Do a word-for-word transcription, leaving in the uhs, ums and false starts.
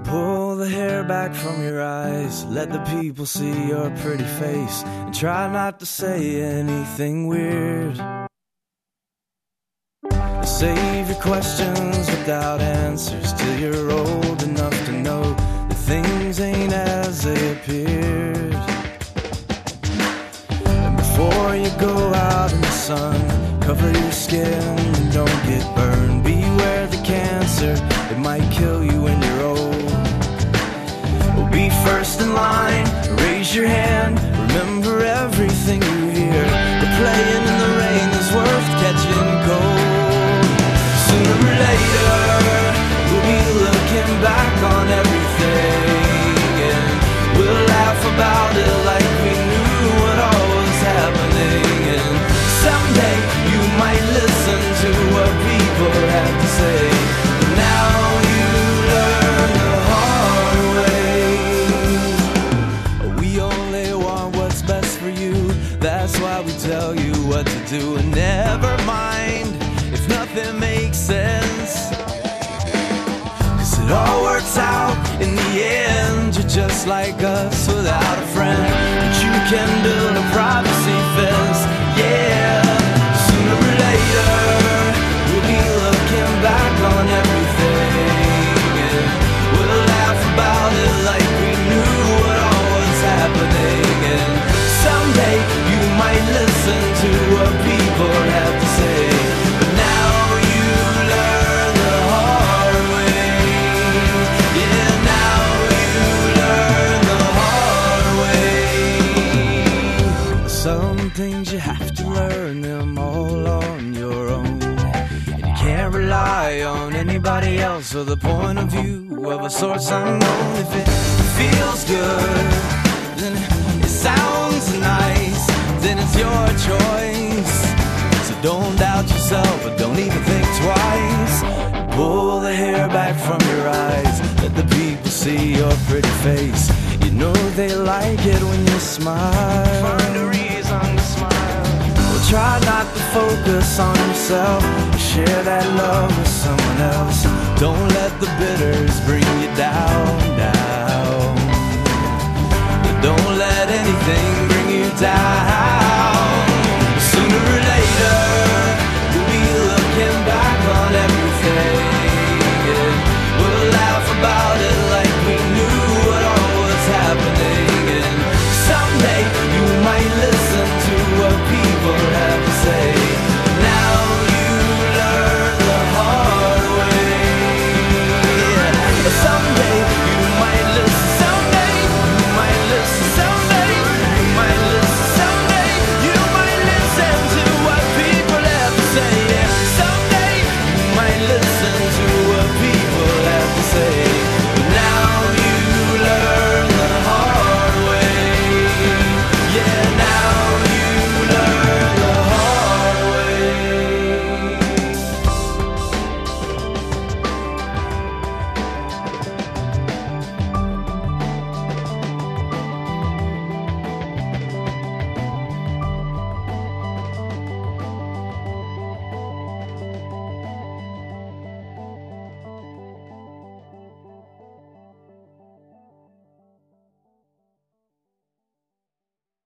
Pull the hair back from your eyes, let the people see your pretty face, and try not to say anything weird. Save your questions without answers till you're old enough to know that things ain't as they appeared. And before you go out in the sun, cover your skin and don't get burned. Beware the cancer, it might kill you when you're old. Well, be first in line, raise your hand, remember everything you hear. The playing in the rain is worth catching cold. Sooner or later, we'll be looking back on everything, and we'll laugh about it like we knew what all was happening. And someday you might listen to what people have to say. Now you learn the hard way. We only want what's best for you, that's why we tell you what to do. And never mind if nothing makes sense, 'cause it all works out in the end. You're just like us without a friend, but you can build a privacy fence. Yeah, sooner or later we'll be looking back on everything, and we'll laugh about it like we knew what all was happening. And someday you might listen to what people have to say. Some things you have to learn them all on your own, and you can't rely on anybody else or the point of view of a source unknown. If it feels good, then it sounds nice, then it's your choice. So don't doubt yourself, but don't even think twice. Pull the hair back from your eyes, let the people see your pretty face. You know they like it when you smile. Find a reason to smile. Well, try not to focus on yourself, share that love with someone else. Don't let the bitters bring you down.